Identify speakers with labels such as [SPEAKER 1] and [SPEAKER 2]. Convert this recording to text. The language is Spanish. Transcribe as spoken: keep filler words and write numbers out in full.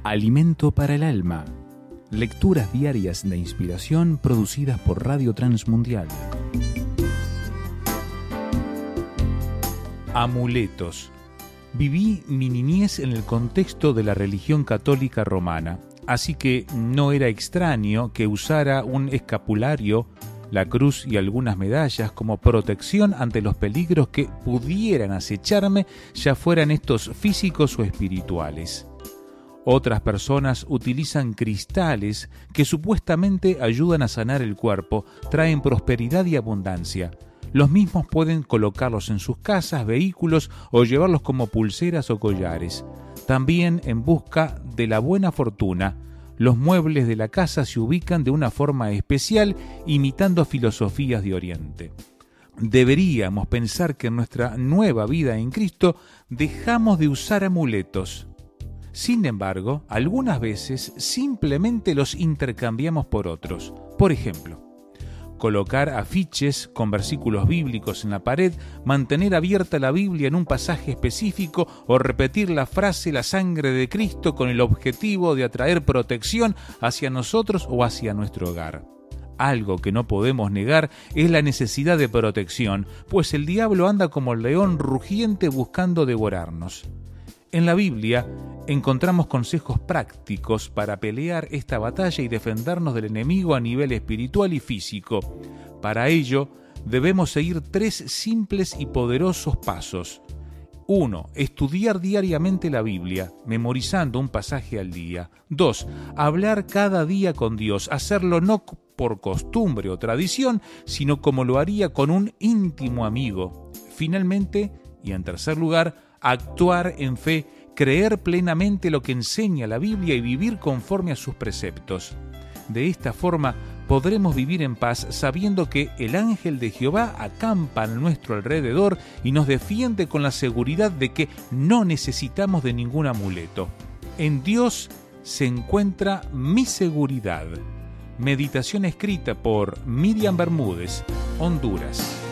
[SPEAKER 1] Alimento para el alma. Lecturas diarias de inspiración producidas por Radio Transmundial. Amuletos. Viví mi niñez en el contexto de la religión católica romana, así que no era extraño que usara un escapulario, la cruz y algunas medallas como protección ante los peligros que pudieran acecharme, ya fueran estos físicos o espirituales. Otras personas utilizan cristales que supuestamente ayudan a sanar el cuerpo, traen prosperidad y abundancia. Los mismos pueden colocarlos en sus casas, vehículos o llevarlos como pulseras o collares. También en busca de la buena fortuna, los muebles de la casa se ubican de una forma especial, imitando filosofías de Oriente. Deberíamos pensar que en nuestra nueva vida en Cristo dejamos de usar amuletos. Sin embargo, algunas veces simplemente los intercambiamos por otros. Por ejemplo, colocar afiches con versículos bíblicos en la pared, mantener abierta la Biblia en un pasaje específico o repetir la frase «la sangre de Cristo» con el objetivo de atraer protección hacia nosotros o hacia nuestro hogar. Algo que no podemos negar es la necesidad de protección, pues el diablo anda como el león rugiente buscando devorarnos. En la Biblia encontramos consejos prácticos para pelear esta batalla y defendernos del enemigo a nivel espiritual y físico. Para ello, debemos seguir tres simples y poderosos pasos. uno. Estudiar diariamente la Biblia, memorizando un pasaje al día. dos. Hablar cada día con Dios, hacerlo no por costumbre o tradición, sino como lo haría con un íntimo amigo. Finalmente, y en tercer lugar, actuar en fe, creer plenamente lo que enseña la Biblia y vivir conforme a sus preceptos. De esta forma podremos vivir en paz sabiendo que el ángel de Jehová acampa a nuestro alrededor y nos defiende con la seguridad de que no necesitamos de ningún amuleto. En Dios se encuentra mi seguridad. Meditación escrita por Miriam Bermúdez, Honduras.